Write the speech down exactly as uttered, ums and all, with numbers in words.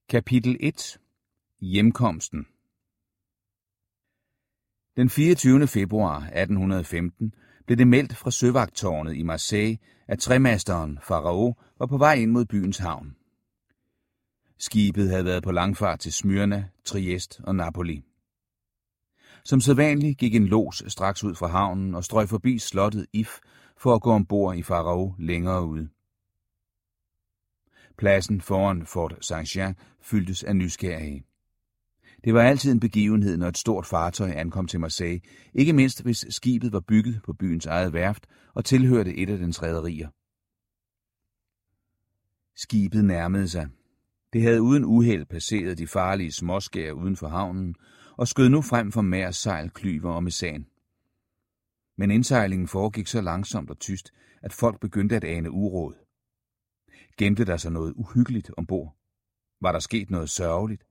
Kapitel et. Hjemkomsten. Den fireogtyvende februar atten femten blev det meldt fra søvagttårnet i Marseille, at tremasteren Pharaoh var på vej ind mod byens havn. Skibet havde været på langfart til Smyrna, Triest og Napoli. Som sædvanligt gik en lods straks ud fra havnen og strøg forbi slottet If for at gå ombord i Pharaoh længere ude. Pladsen foran Fort Saint-Jean fyldtes af nysgerrige. Det var altid en begivenhed, når et stort fartøj ankom til Marseille, ikke mindst hvis skibet var bygget på byens eget værft og tilhørte et af dens rederier. Skibet nærmede sig. Det havde uden uheld passeret de farlige småskær uden for havnen og skød nu frem for Mærs sejl, klyver og mesan. Men indsejlingen foregik så langsomt og tyst, at folk begyndte at ane uråd. Gemte der sig noget uhyggeligt ombord? Var der sket noget sørgeligt?